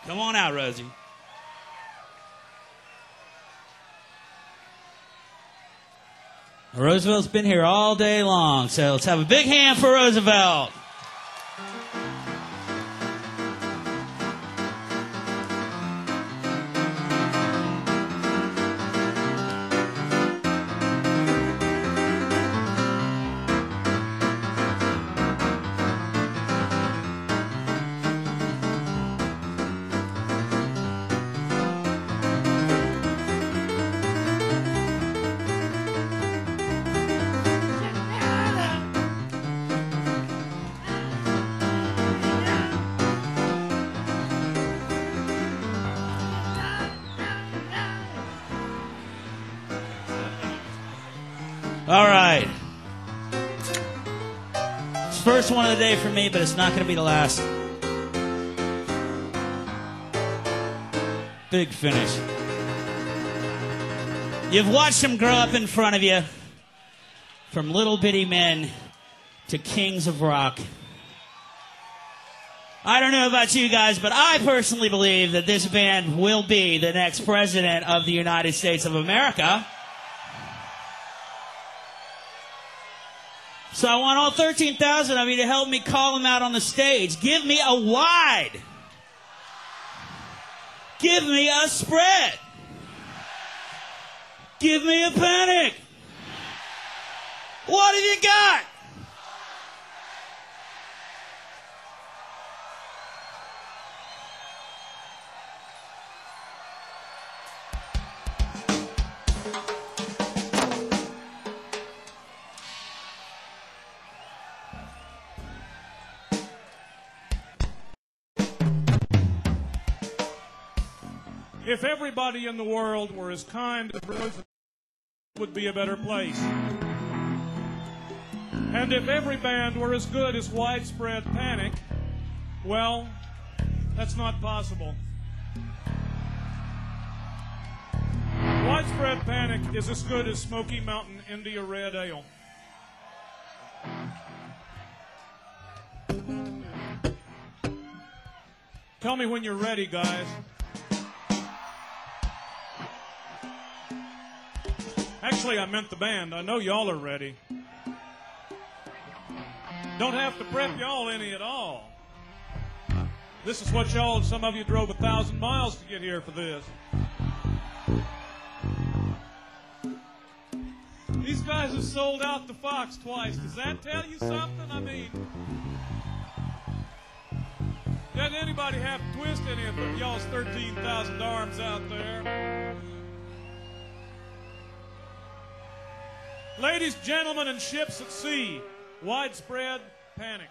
Come on out, Rosie. Roosevelt's been here all day long, so let's have a big hand for Roosevelt. All right. It's the first one of the day for me, but it's not going to be the last. Big finish. You've watched them grow up in front of you, from little bitty men to kings of rock. I don't know about you guys, but I personally believe that this band will be the next president of the United States of America. So I want all 13,000 of you to help me call them out on the stage. Give me a wide. Give me a spread. Give me a panic. What have you got? If everybody in the world were as kind as Roosevelt, it would be a better place. And if every band were as good as Widespread Panic, well, that's not possible. Widespread Panic is as good as Smoky Mountain India Red Ale. Tell me when you're ready, guys. Actually, I meant the band. I know y'all are ready. Don't have to prep y'all any at all. This is what y'all, some of you drove 1,000 miles to get here for this. These guys have sold out the Fox twice. Does that tell you something? I mean, doesn't anybody have to twist any of y'all's 13,000 arms out there? Ladies, gentlemen, and ships at sea, Widespread Panic.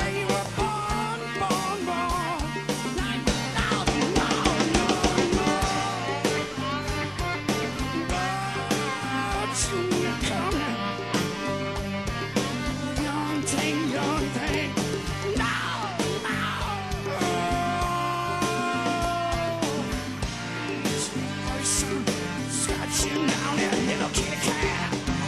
day you were born, born, born. Like, no, no, no more. But you're coming. Young thing, young thing. No, no. Person scratching down that little kitty cat.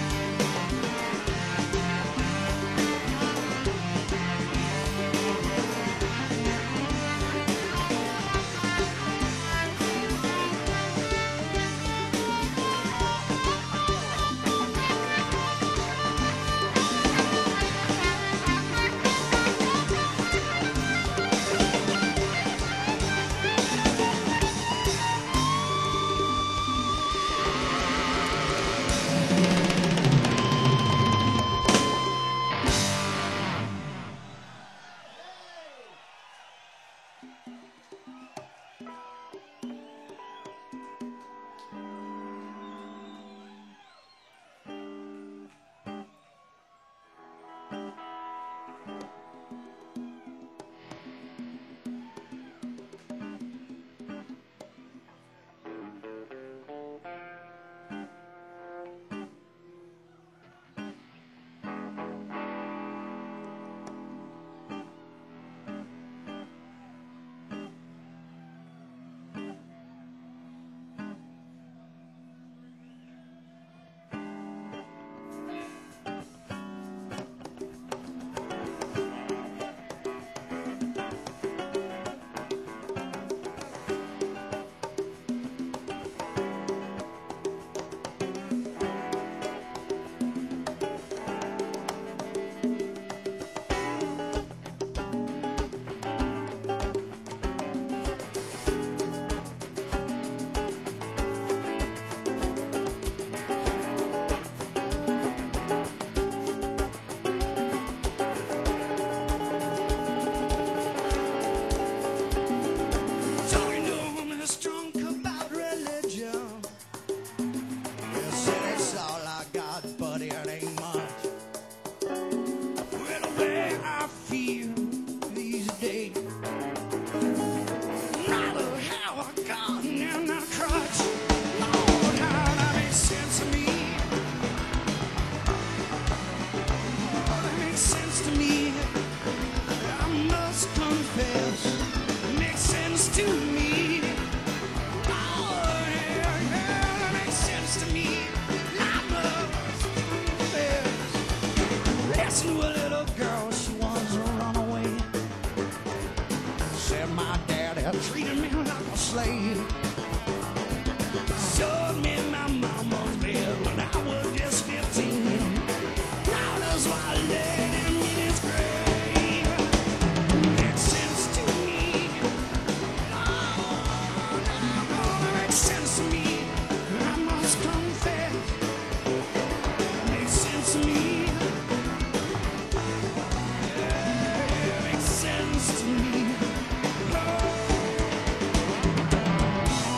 treated me like a slave. Showed me my mama's bed when I was just 15. Now that's why I laid him in his grave. Makes sense to me. Oh, no, it makes sense to me. I must confess. It makes sense to me. Yeah, it makes sense to me. Oh.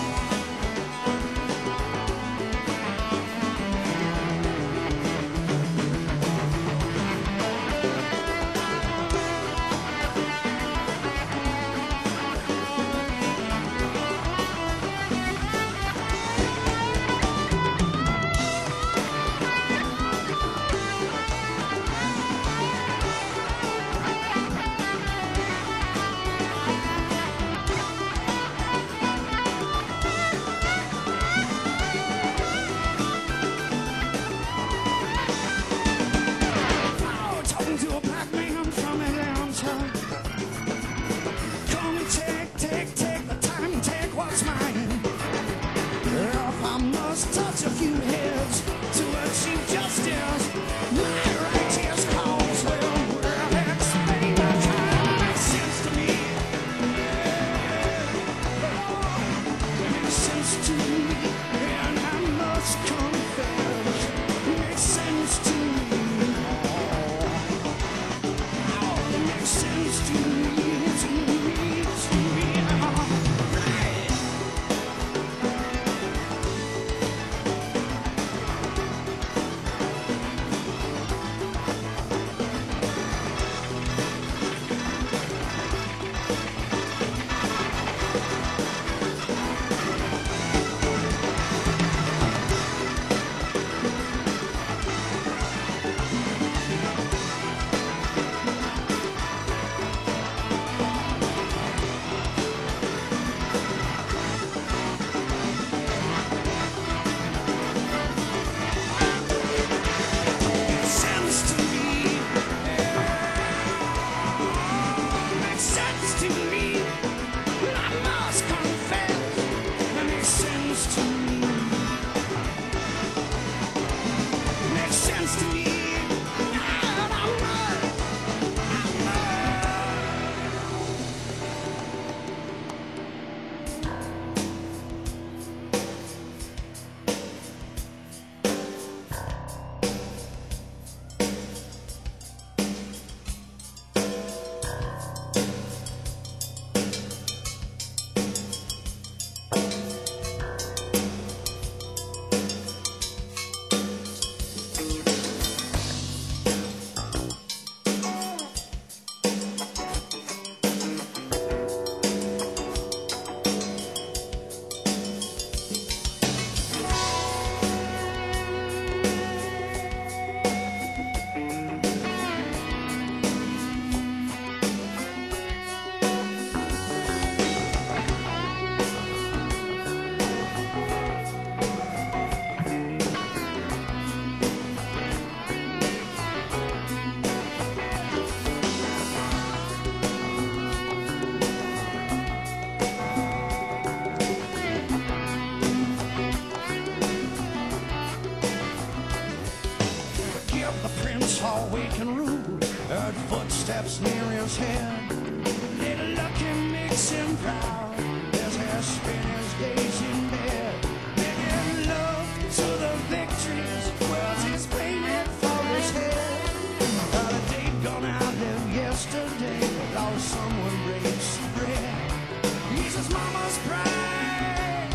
steps near his head. Little lucky makes him proud. His hair spin his days in bed. Making love to the victories. Words he's painted for his head. Got a date gonna outlive yesterday. Lost someone breaks the bread. He's his mama's pride.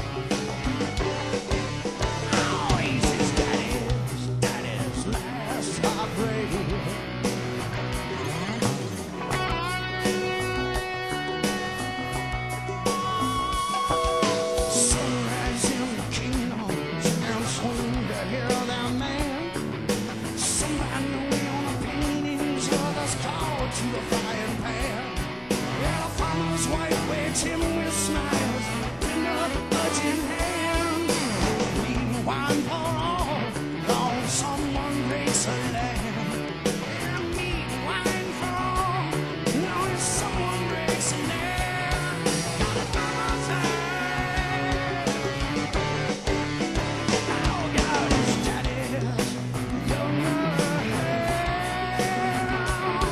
Oh, he's his daddy's last heartbreak. Sunrise in the kingdom, and swing to hear that man. Somebody knowing on the paintings, others called to a frying pan. Yeah, the farmer's wife waits him with smiles, in a budging hand. Green wine for all, long someone breaks a lamb. And meat wine for all, long someone breaks a lamb. Mama's eye. Oh God, his daddy's younger hair.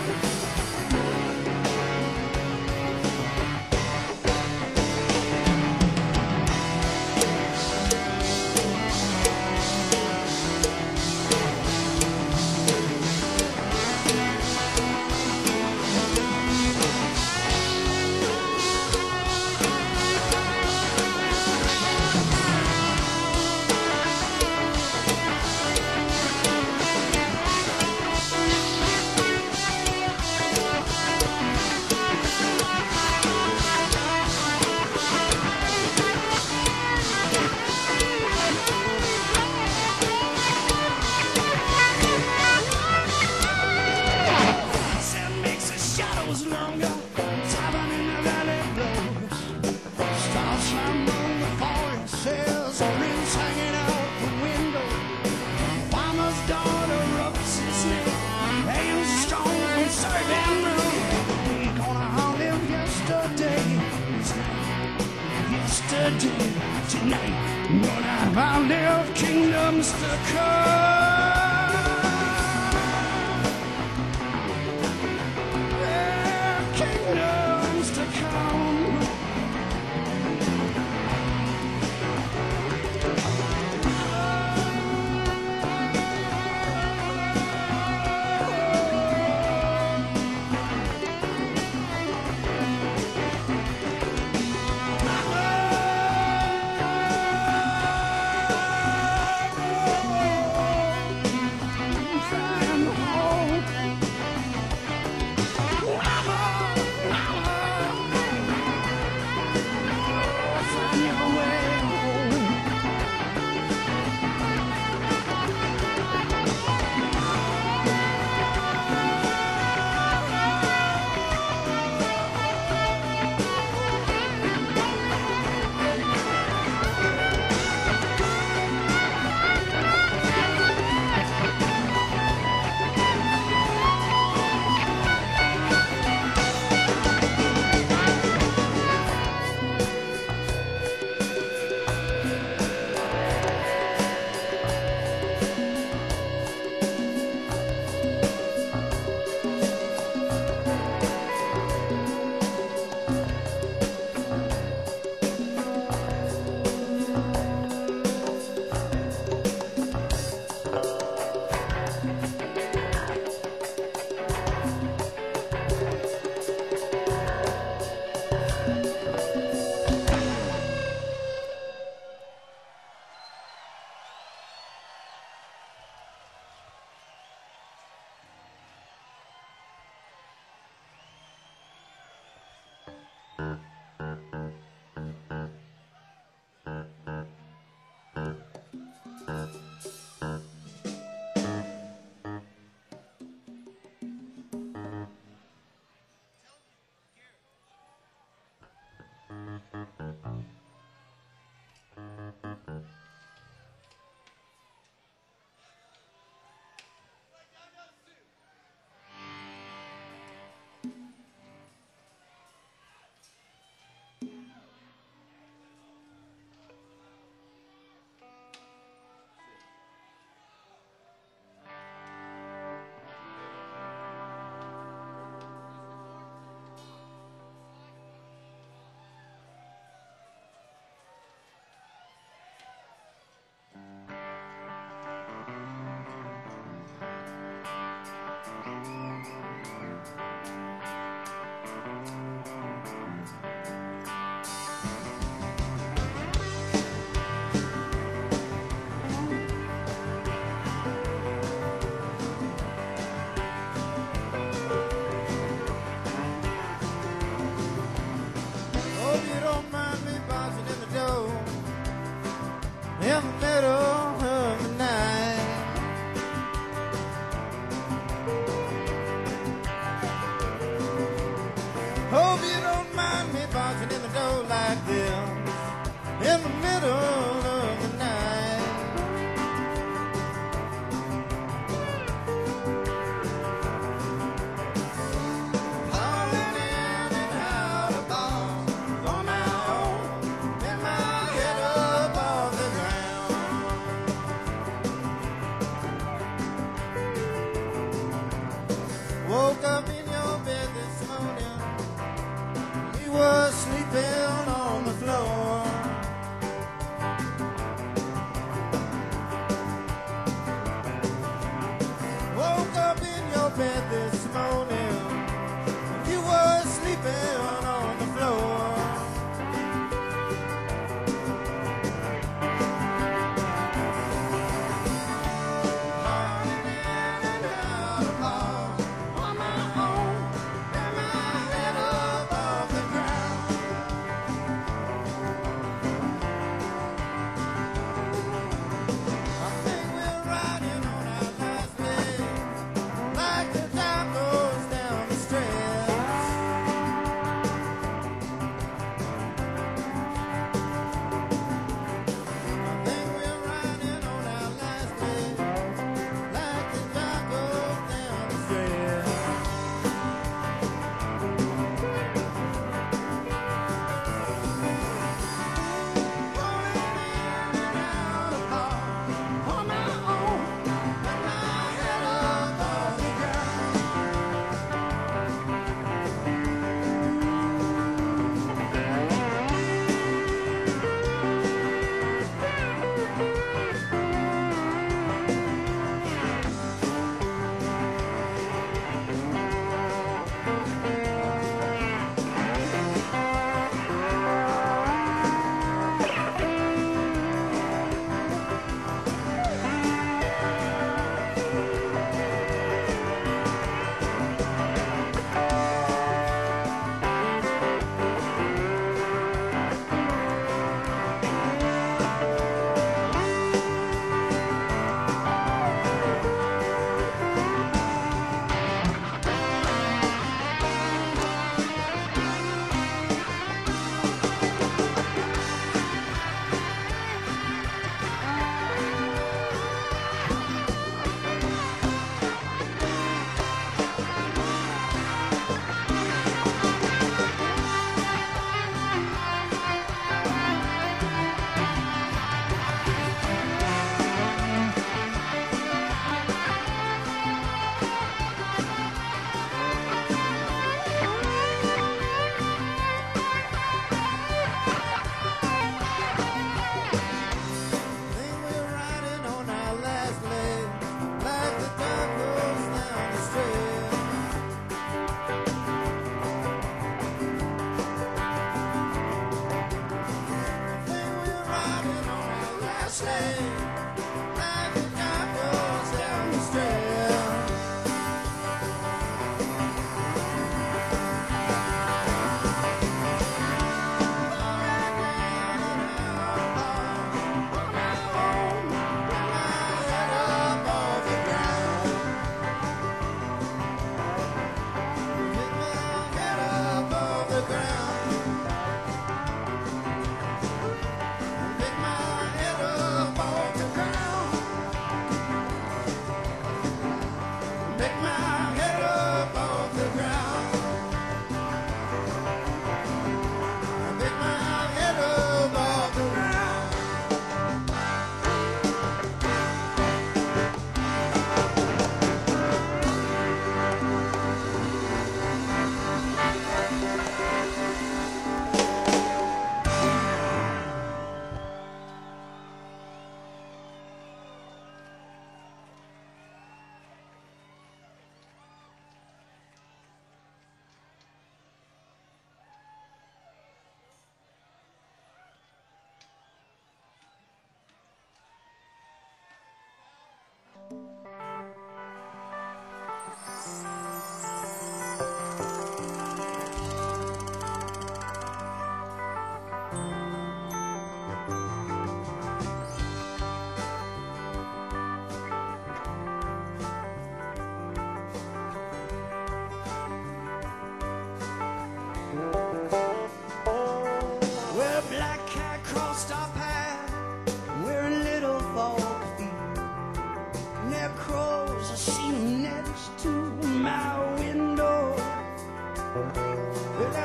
Sun makes the shadows longer. Tavern in the valley blows. Stars shine on the forest. Sails winds hanging out the window. Farmer's daughter rubs his neck. Hands strong and serving room. We gonna outlive yesterday. Yesterday, tonight. Gonna outlive kingdoms to come. Kingdoms to come. Hope you don't mind me barking in the door like this in the middle of the night. Hauling in and out of bars on my own, in my head up off the ground. Woke up in your bed this morning. You were sleeping on the floor. Woke up in your bed this morning. You were sleeping on the floor. Morning in and out of bars on my own, in my head up off the ground. I think we're riding on our last leg, like the top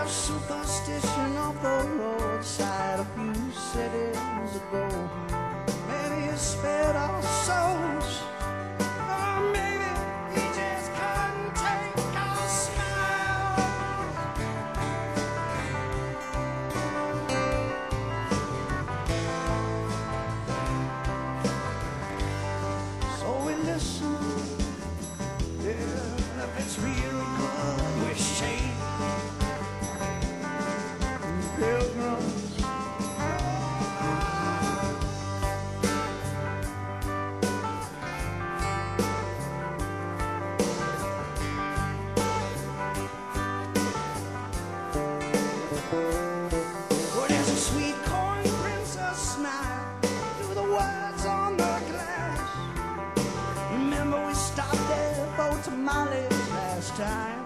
a superstition of the roadside a few cities ago. Maybe he spared our souls, or maybe he just couldn't take our smile. So we listen, yeah, if it's real good, we shake. Pilgrims. Well, there's a sweet corn princess smile through the words on the glass. Remember we stopped there for tamales last time.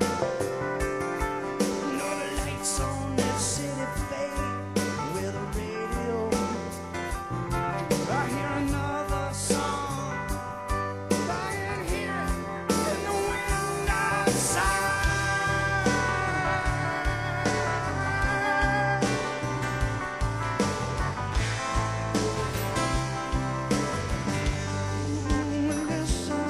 You know the lights on that city fade with a radio. I hear another song. I can hear it in the wind outside. Listen,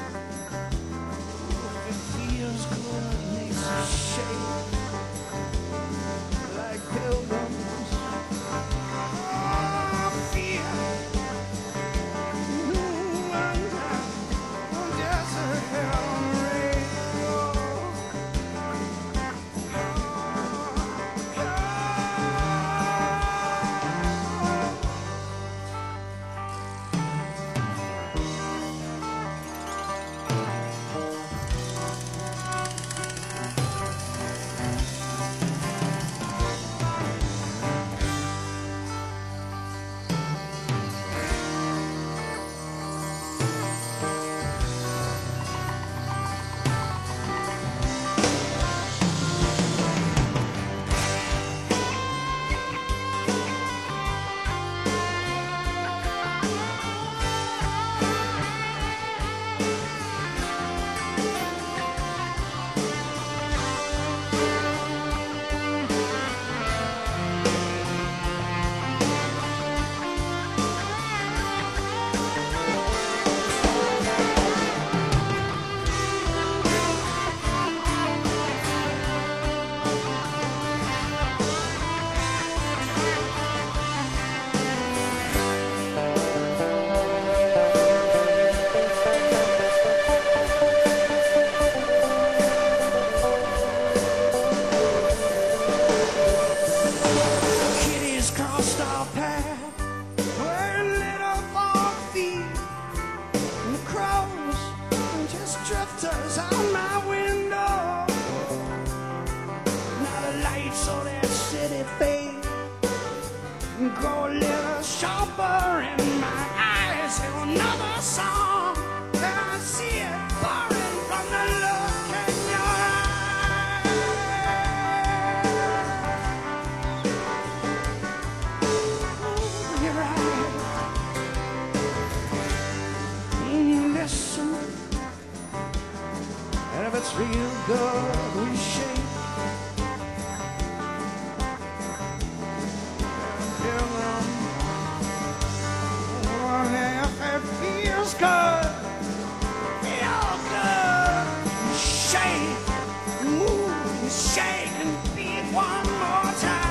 it feels good, makes us shake like pilgrims. Oh, fear. Just a hell on the radio. Kitties crossed our path, wearing little fog feet, and the crows just drifters out my window. Now the lights of that city fade and grow a little sharper in my eyes. Hear another song, and I see it pouring from the look in your eyes. You're right. Listen, and if it's real good, we shake. Pilgrim. Oh, if it feels good, feel good. Shake, move, shake, and beat one more time.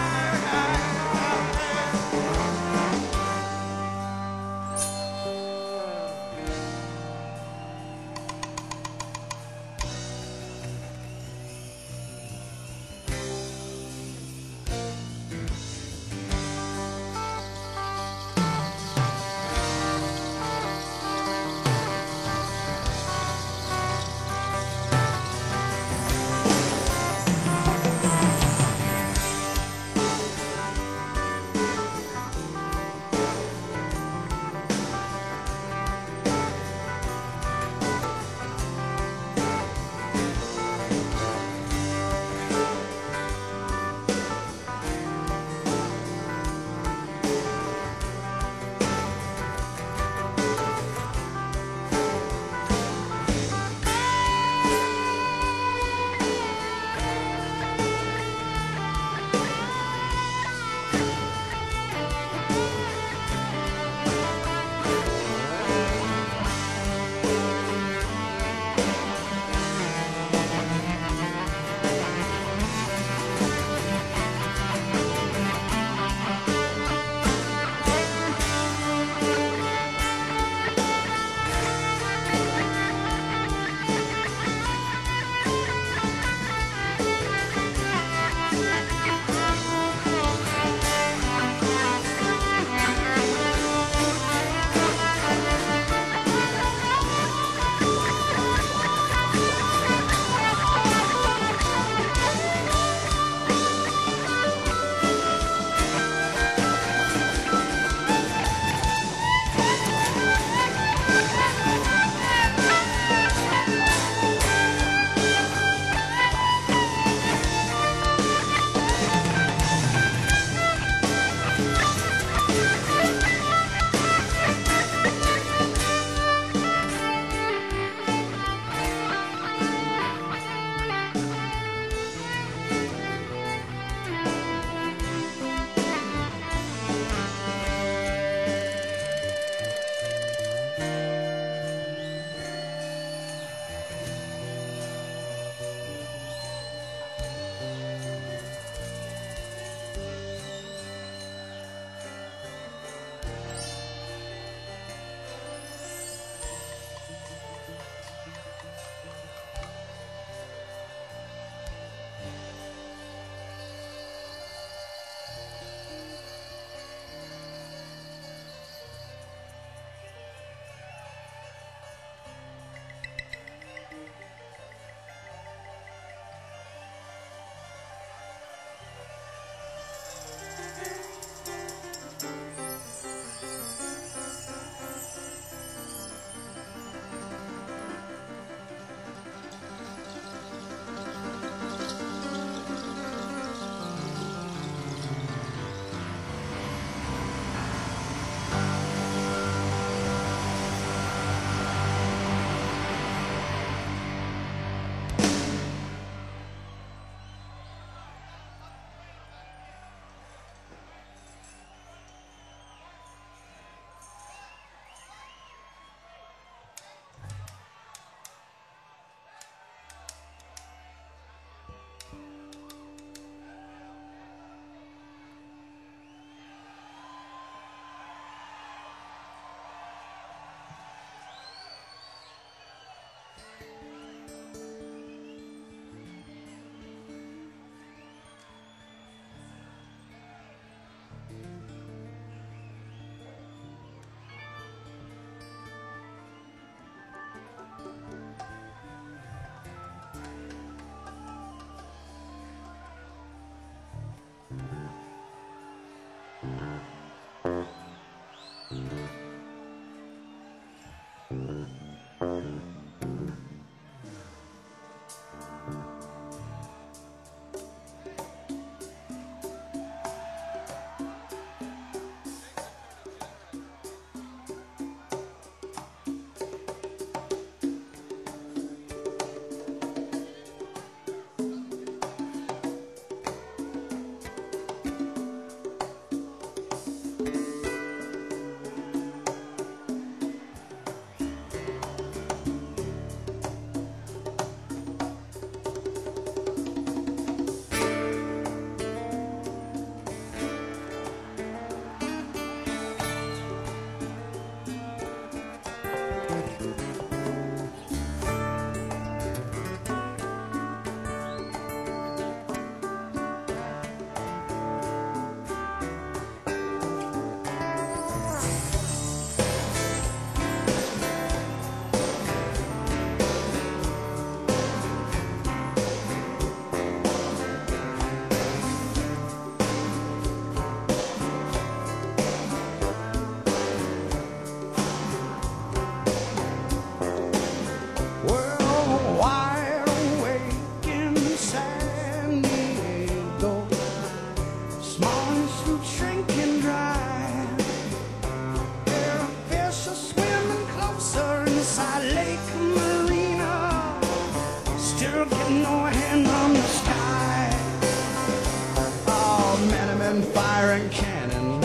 firing cannon.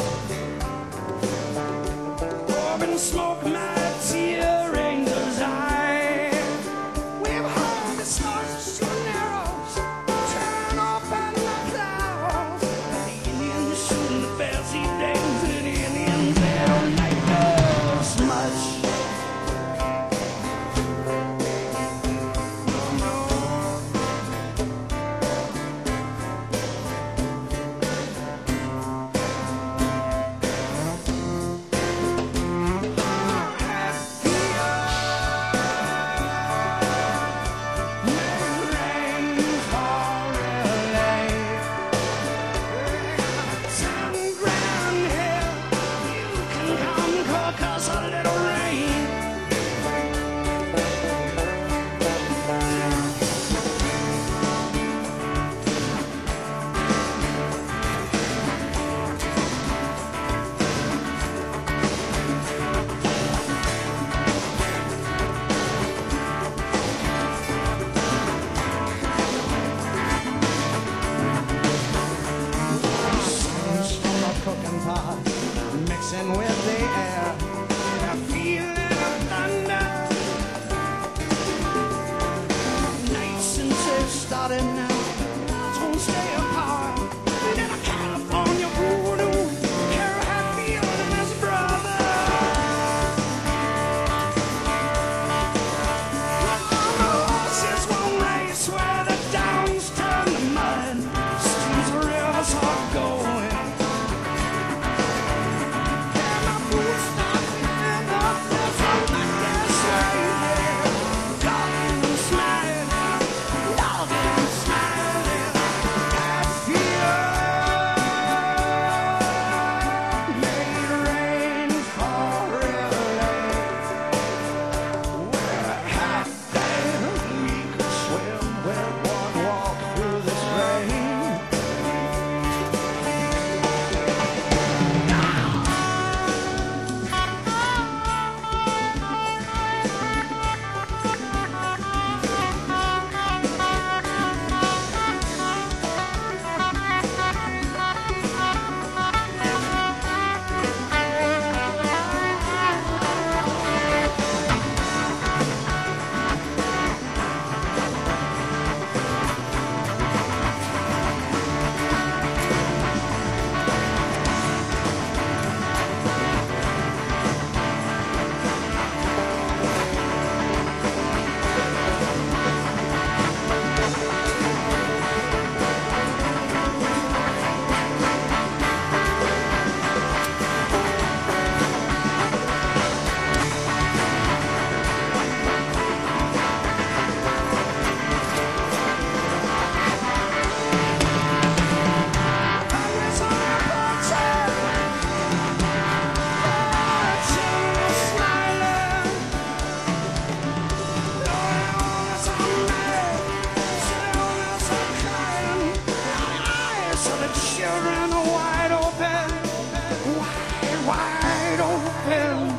Orbing smoke, my tear angel's eye. We've heard the stars shooting arrows, turn off at the clouds. The Indians shooting the fancy dames, and the Indians they don't like us much. Mixing with the air, and I feel it thunder. Nights since they've started now, I won't stay apart. And in a California voodoo, Carol Hatfield and his brother. On the horses one race where the downs turn to mud, streams of rivers are going. Children are wide open, wide open.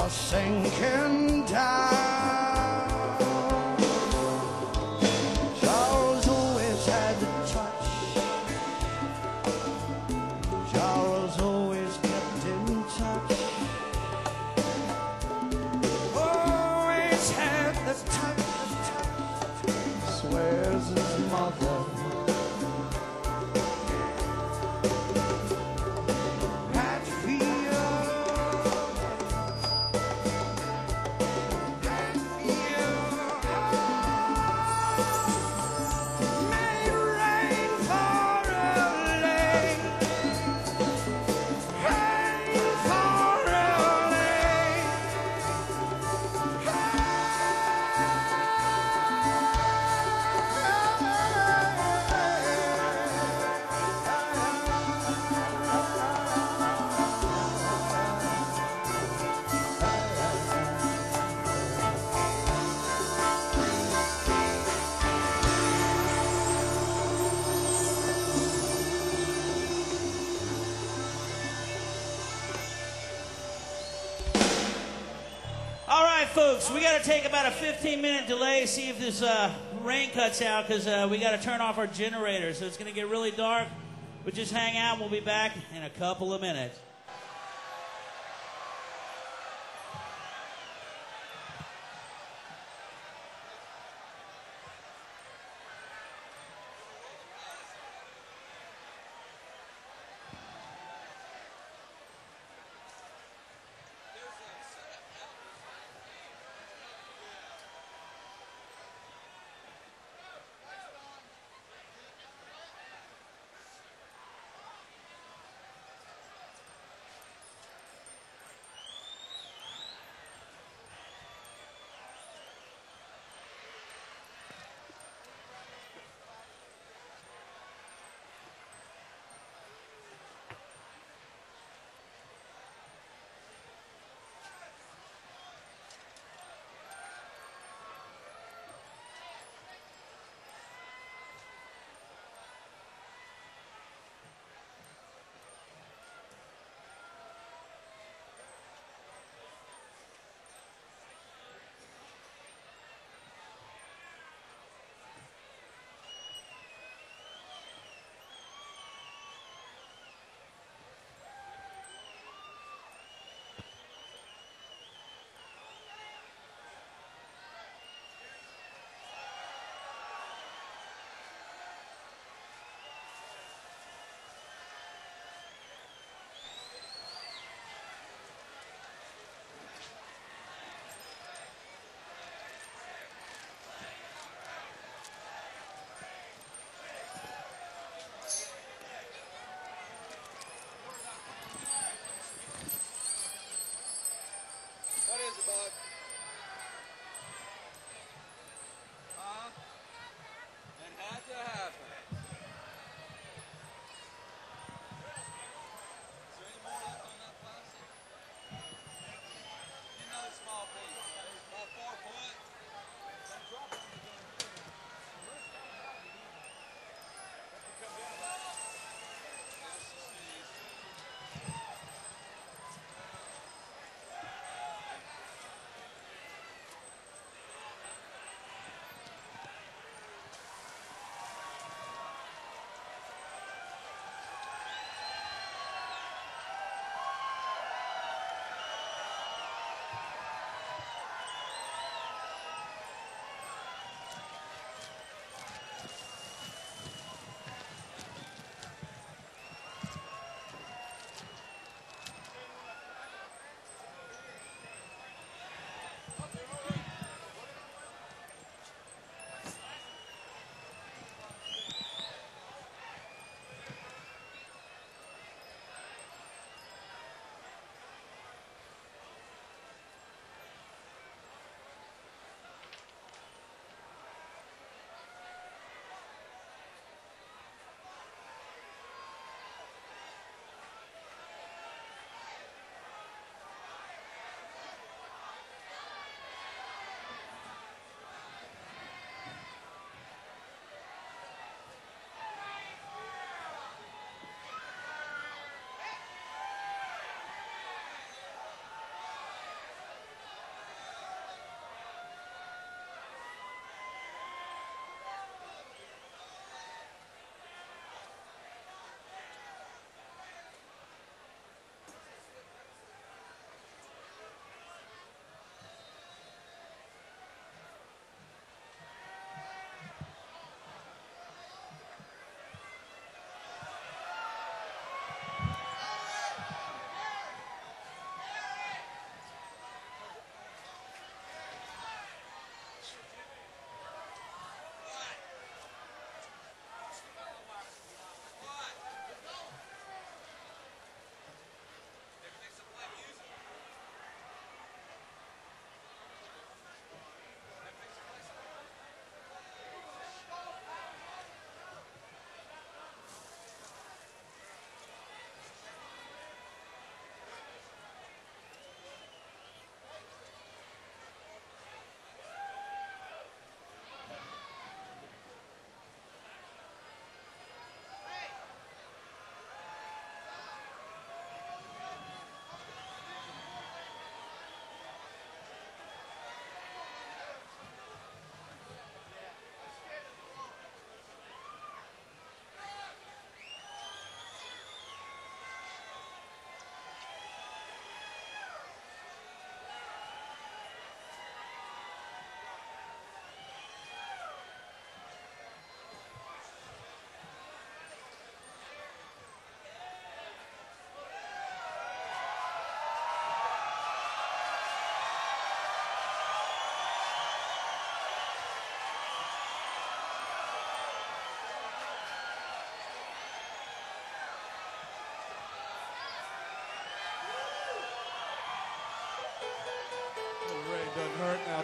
sinking down. Charles always had the touch. Charles always kept in touch. Always had the touch. Swears his mother. All right, folks, we got to take about a 15-minute delay, see if this rain cuts out, because we got to turn off our generator, so it's going to get really dark. But just hang out, and we'll be back in a couple of minutes.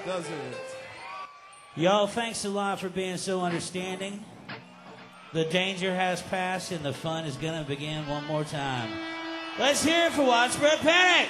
doesn't it? Y'all, thanks a lot for being so understanding. The danger has passed and the fun is going to begin one more time. Let's hear it for Widespread Panic.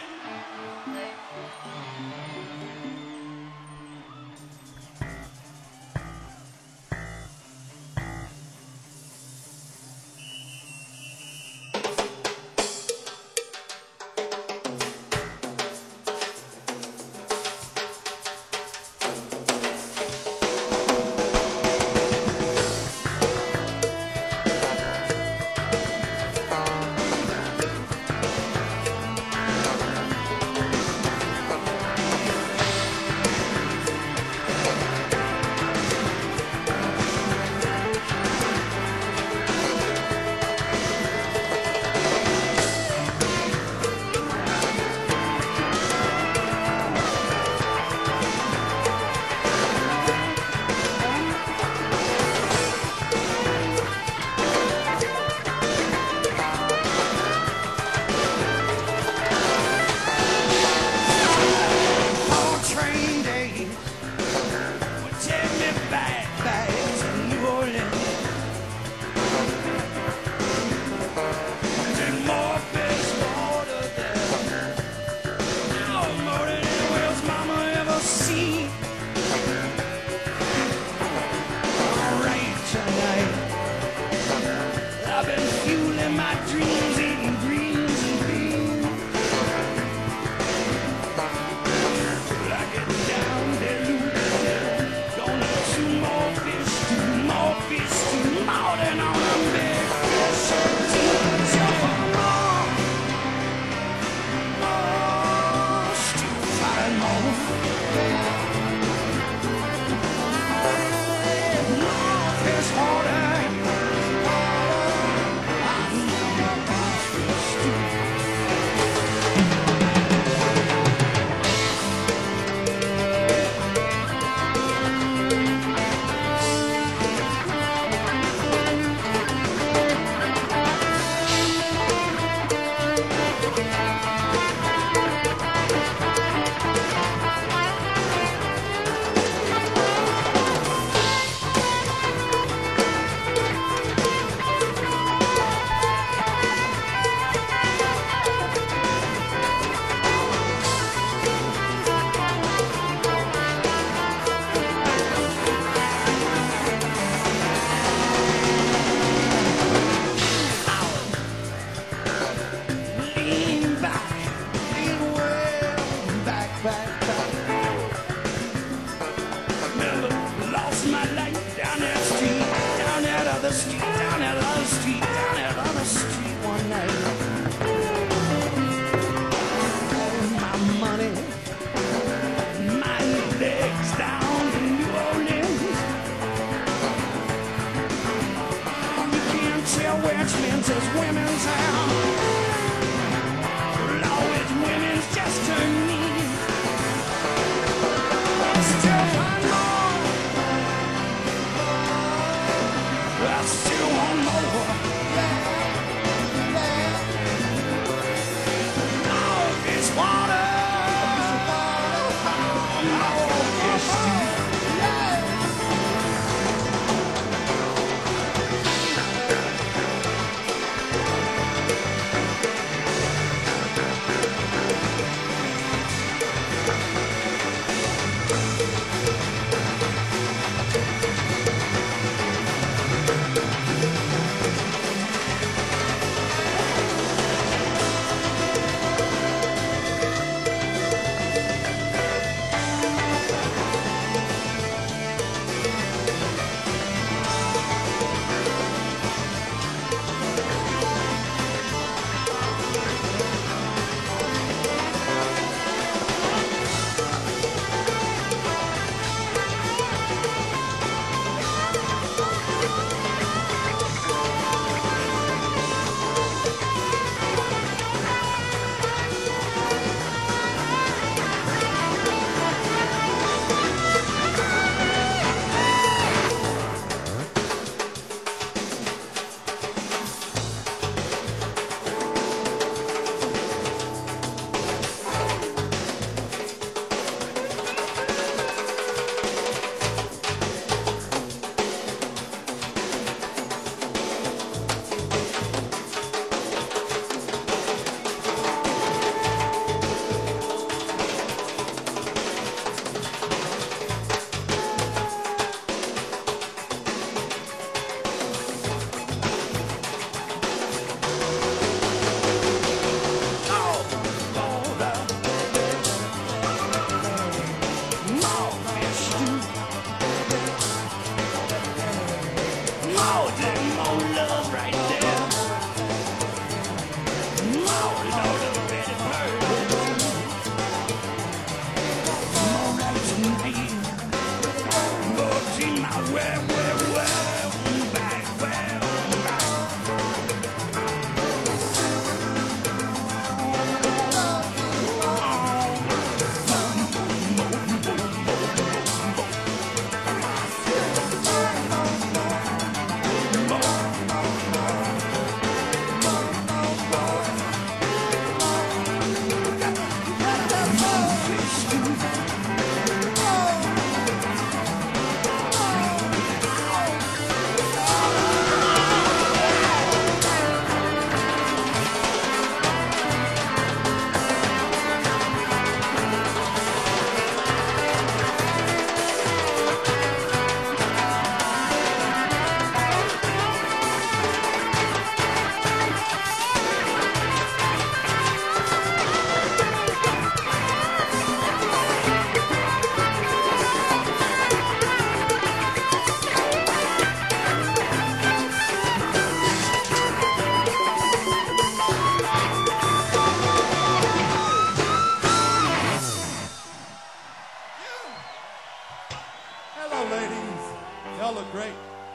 look great.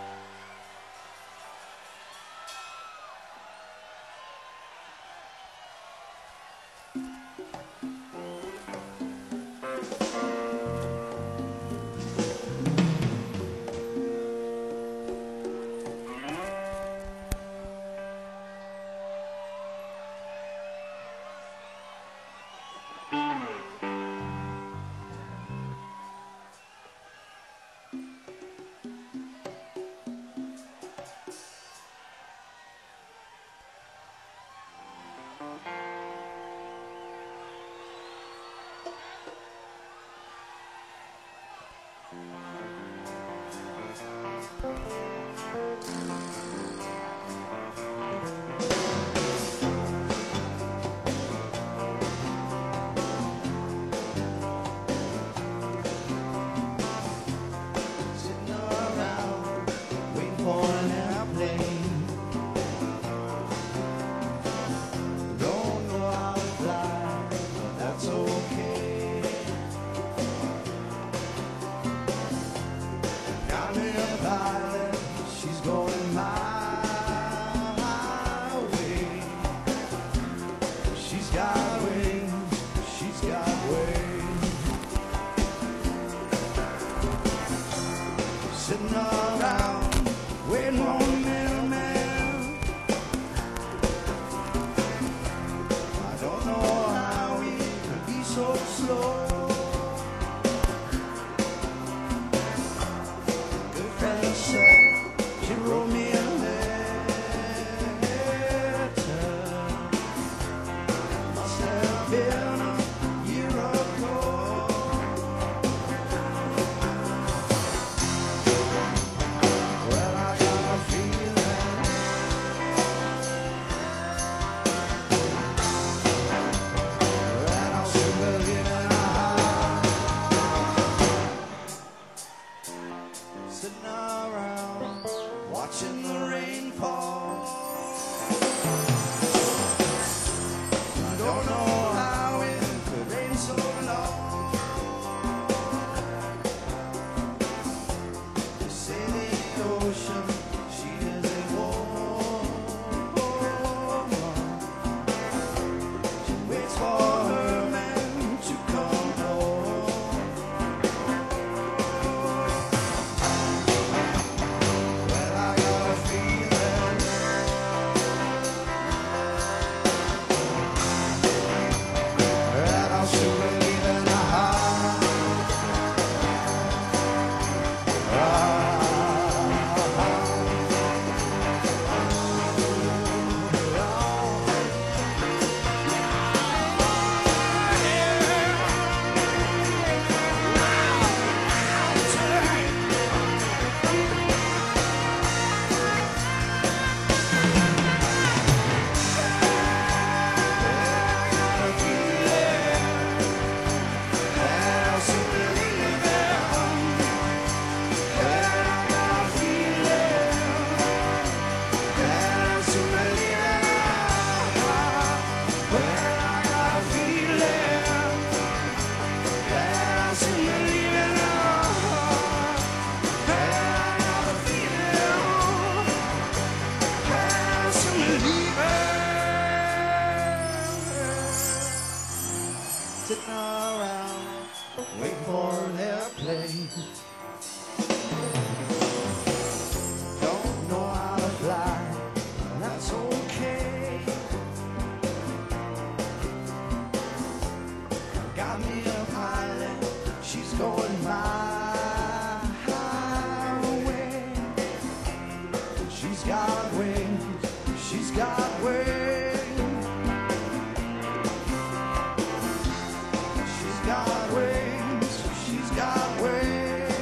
Sitting around waiting for an airplane. Don't know how to fly, but that's okay. Got me a pilot, she's going my way. She's got wings, she's got wings. Sitting around waiting on a middleman. I don't know how he could be so slow. Good friend said she wrote me a letter. Must have been a year ago. Well, I got a feeling that I'll soon be living high. Sitting around watching the rain fall. I don't know how it could rain so long. They say the ocean, she is a woman. She waits for her man to come home. Well, I got a feeling that I'll soon be leaving the house. Sitting around waiting for an airplane. Don't know how to fly, and that's okay. Got me a pilot, she's going my way. She's got wings, she's got wings. She's got wings, she's got wings.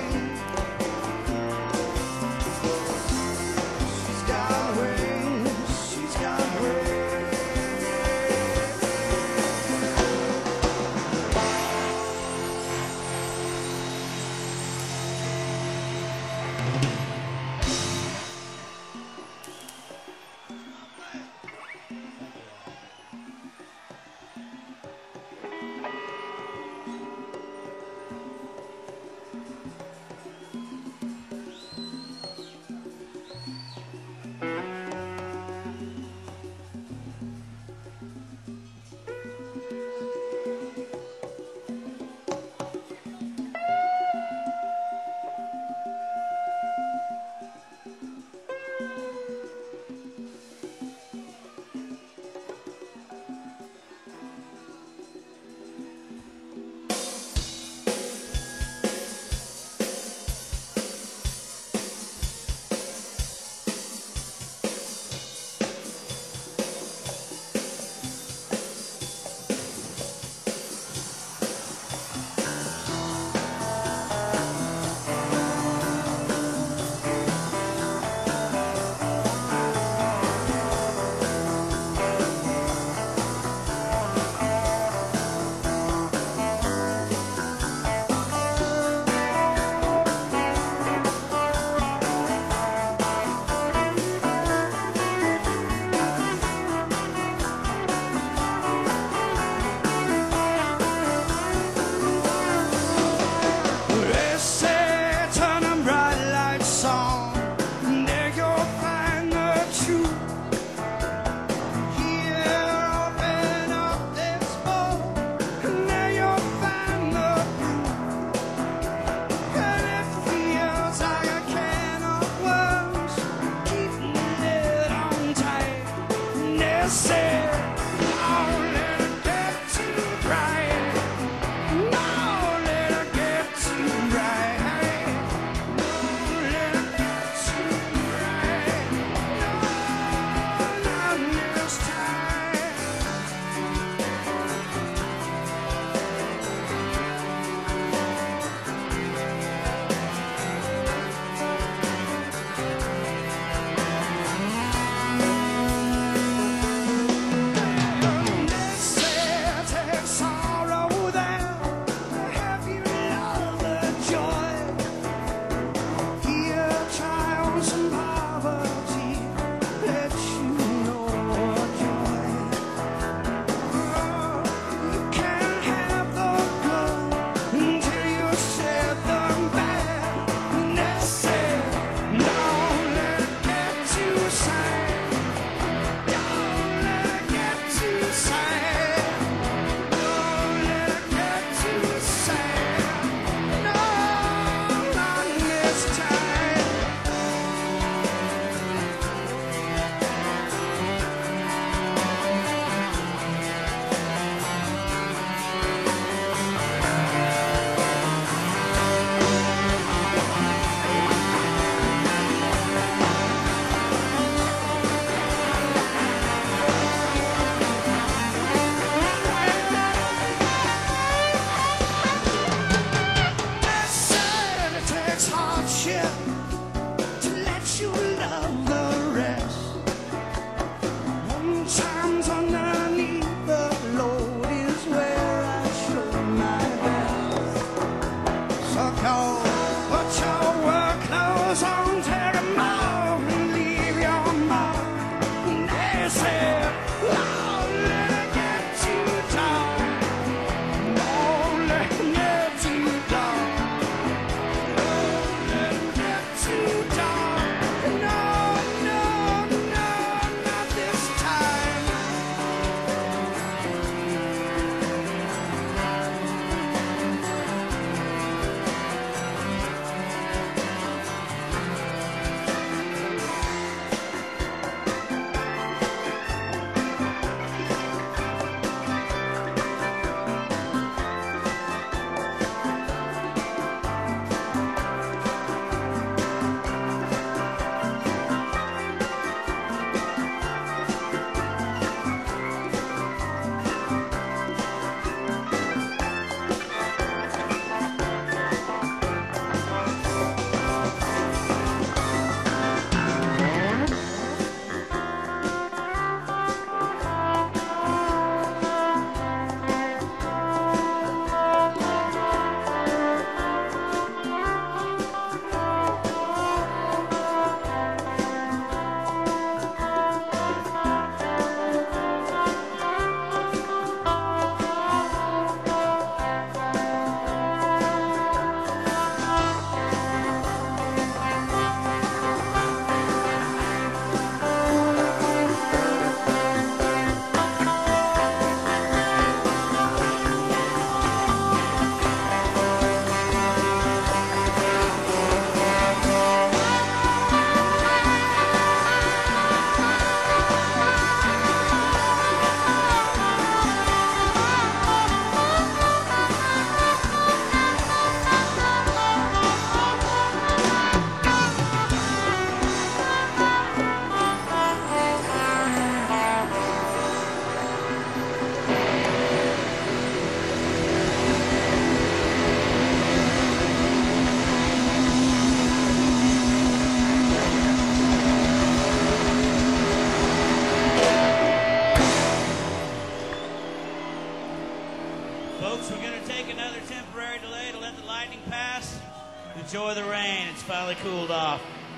Folks, we're going to take another temporary delay to let the lightning pass. Enjoy the rain. It's finally cooled off.